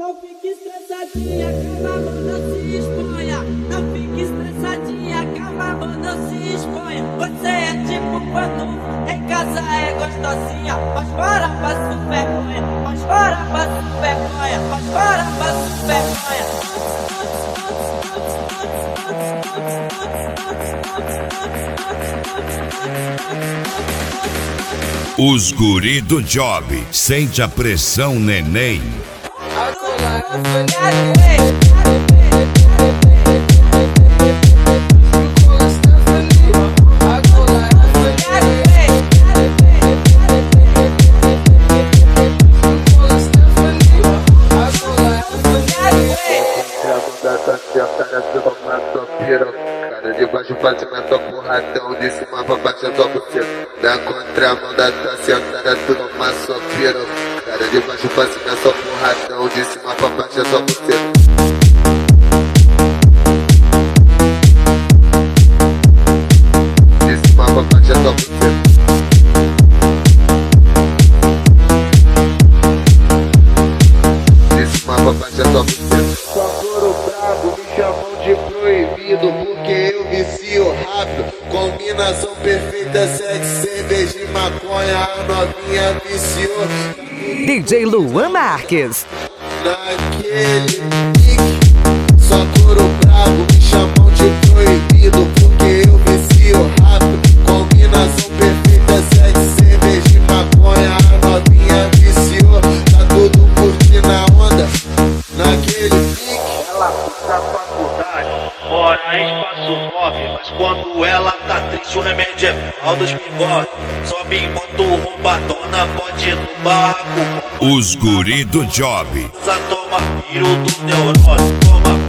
Não fique estressadinha, calma, não se exponha. Não fique estressadinha, calma, não se exponha. Você é tipo quando em casa é gostosinha, mas fora passa vergonha, mas fora passa vergonha, mas fora passa vergonha. Os guri do job, sente a pressão, neném. Cara de baixo fazendo a tua porradão, de cima pra baixo a tua buceta. Na contramão da tua sentada, tu toma sua piroca. Cara de baixo fazendo a tua porradão, de cima pra baixo a tua buceta. De cima pra baixo a tua buceta. De cima pra baixo a tua buceta. Só couro brabo, me chamam de proibido, porque eu vicio rápido. Combinação perfeita, 7 cerveja e maconha, a novinha viciou. DJ Luan Marques. Naquele pique, só couro brabo, me chamam de proibido, porque eu vicio rápido. Combinação perfeita, 7 cerveja e maconha, a novinha viciou. Tá tudo curtindo a onda, naquele pique. Ela puxa a faculdade, mora em espaço 9, mas quando ela tá triste o remédio é pau dos bigodes. Sobe enquanto roubadona pode ir no barraco. Os guri do job. Toma piro do neurose, toma